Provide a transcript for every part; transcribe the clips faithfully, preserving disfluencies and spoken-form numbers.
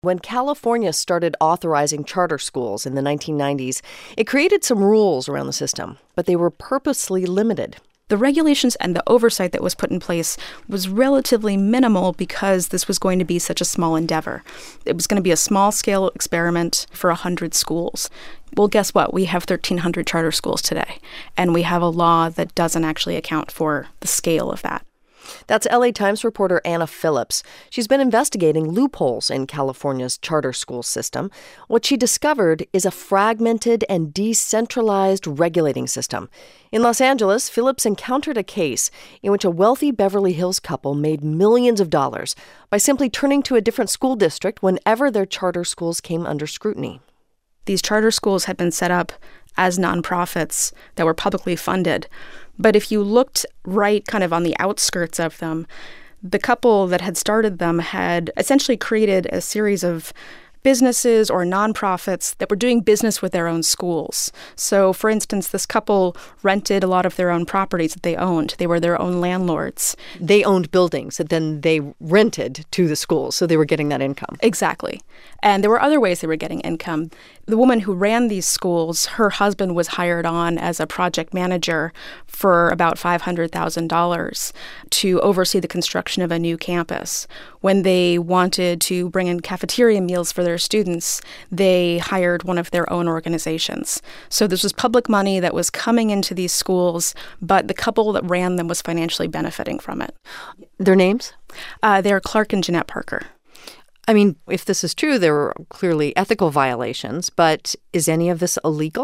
When California started authorizing charter schools in the nineteen nineties, it created some rules around the system, but they were purposely limited. The regulations and the oversight that was put in place was relatively minimal because this was going to be such a small endeavor. It was going to be a small-scale experiment for one hundred schools. Well, guess what? We have thirteen hundred charter schools today, and we have a law that doesn't actually account for the scale of that. That's L A Times reporter Anna Phillips. She's been investigating loopholes in California's charter school system. What she discovered is a fragmented and decentralized regulating system. In Los Angeles, Phillips encountered a case in which a wealthy Beverly Hills couple made millions of dollars by simply turning to a different school district whenever their charter schools came under scrutiny. These charter schools had been set up as nonprofits that were publicly funded. But if you looked right kind of on the outskirts of them, the couple that had started them had essentially created a series of businesses or nonprofits that were doing business with their own schools. So, for instance, this couple rented a lot of their own properties that they owned. They were their own landlords. They owned buildings that then they rented to the schools, so they were getting that income. Exactly. And there were other ways they were getting income. The woman who ran these schools, her husband was hired on as a project manager for about five hundred thousand dollars to oversee the construction of a new campus. When they wanted to bring in cafeteria meals for their students, they hired one of their own organizations. So this was public money that was coming into these schools, but the couple that ran them was financially benefiting from it. Their names? Uh, they're Clark and Jeanette Parker. I mean, if this is true, there were clearly ethical violations, but is any of this illegal?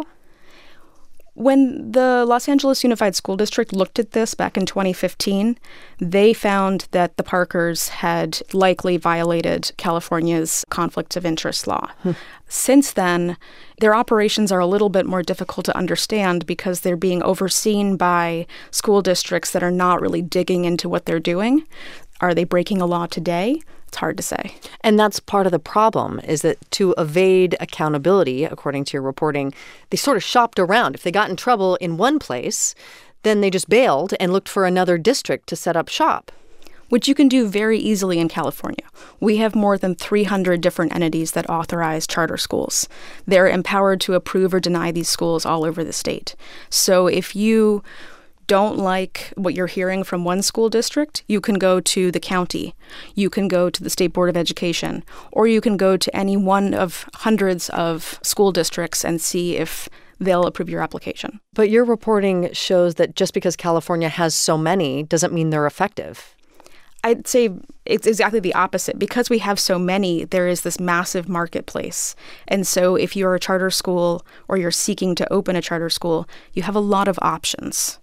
When the Los Angeles Unified School District looked at this back in twenty fifteen, they found that the Parkers had likely violated California's conflict of interest law. Hmm. Since then, their operations are a little bit more difficult to understand because they're being overseen by school districts that are not really digging into what they're doing. Are they breaking a law today? It's hard to say. And that's part of the problem, is that to evade accountability, according to your reporting, they sort of shopped around. If they got in trouble in one place, then they just bailed and looked for another district to set up shop. Which you can do very easily in California. We have more than three hundred different entities that authorize charter schools. They're empowered to approve or deny these schools all over the state. So if you don't like what you're hearing from one school district, you can go to the county, you can go to the State Board of Education, or you can go to any one of hundreds of school districts and see if they'll approve your application. But your reporting shows that just because California has so many doesn't mean they're effective. I'd say it's exactly the opposite. Because we have so many, there is this massive marketplace. And so if you're a charter school or you're seeking to open a charter school, you have a lot of options.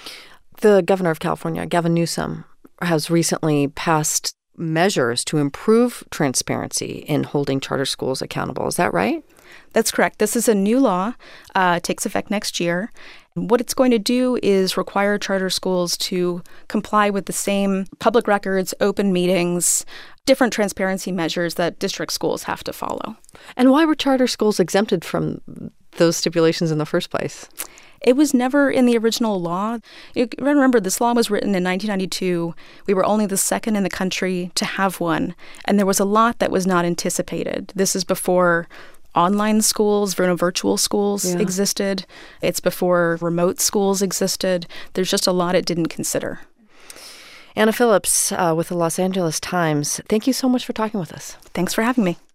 The governor of California, Gavin Newsom, has recently passed measures to improve transparency in holding charter schools accountable. Is that right? That's correct. This is a new law. Uh, it takes effect next year. What it's going to do is require charter schools to comply with the same public records, open meetings, different transparency measures that district schools have to follow. And why were charter schools exempted from those stipulations in the first place? It was never in the original law. You remember, this law was written in nineteen ninety-two. We were only the second in the country to have one, and there was a lot that was not anticipated. This is before online schools, virtual schools yeah. existed. It's before remote schools existed. There's just a lot it didn't consider. Anna Phillips uh, with the Los Angeles Times, thank you so much for talking with us. Thanks for having me.